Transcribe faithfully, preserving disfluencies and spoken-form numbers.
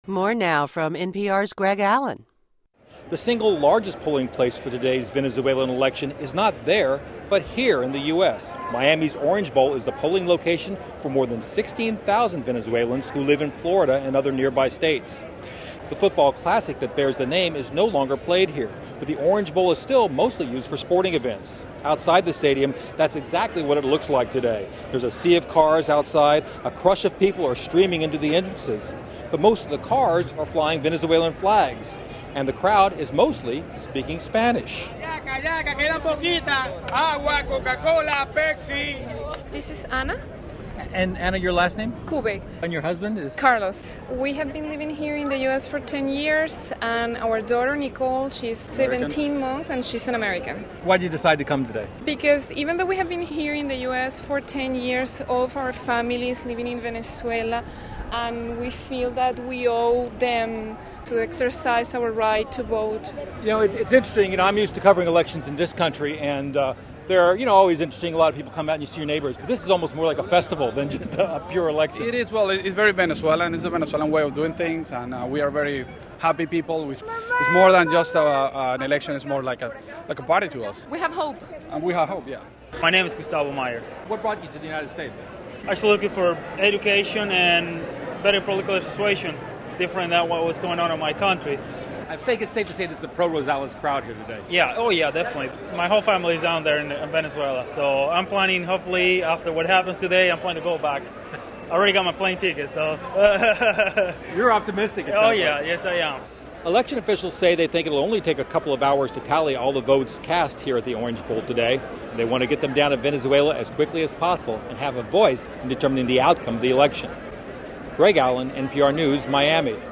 More now from N P R's Greg Allen. The single largest polling place for today's Venezuelan election is not there, but here in the U S Miami's Orange Bowl is the polling location for more than sixteen thousand Venezuelans who live in Florida and other nearby states. The football classic that bears the name is no longer played here, but the Orange Bowl is still mostly used for sporting events. Outside the stadium, that's exactly what it looks like today. There's a sea of cars outside, a crush of people are streaming into the entrances. But most of the cars are flying Venezuelan flags, and the crowd is mostly speaking Spanish. This is Ana. And Anna, your last name? Kubek. And your husband is? Carlos. We have been living here in the U S for ten years, and our daughter Nicole, she's seventeen months, and she's an American. Why did you decide to come today? Because even though we have been here in the U S for ten years, all of our families living in Venezuela, and we feel that we owe them to exercise our right to vote. You know, it's, it's interesting. You know, I'm used to covering elections in this country, and uh, they're, you know, always interesting. A lot of people come out and you see your neighbors, but this is almost more like a festival than just a, a pure election. It is, well, it's very Venezuelan. It's a Venezuelan way of doing things, and uh, we are very happy people. It's more than just a, uh, an election. It's more like a like a party to us. We have hope. And we have hope, yeah. My name is Gustavo Meyer. What brought you to the United States? Actually looking for education and better political situation, different than what was going on in my country. I think it's safe to say this is a pro-Rosales crowd here today. Yeah, oh yeah, definitely. My whole family is down there in, in Venezuela, so I'm planning, hopefully, after what happens today, I'm planning to go back. I already got my plane ticket, so... You're optimistic. Oh yeah, like. Yes I am. Election officials say they think it'll only take a couple of hours to tally all the votes cast here at the Orange Bowl today. They want to get them down to Venezuela as quickly as possible and have a voice in determining the outcome of the election. Greg Allen, N P R News, Miami.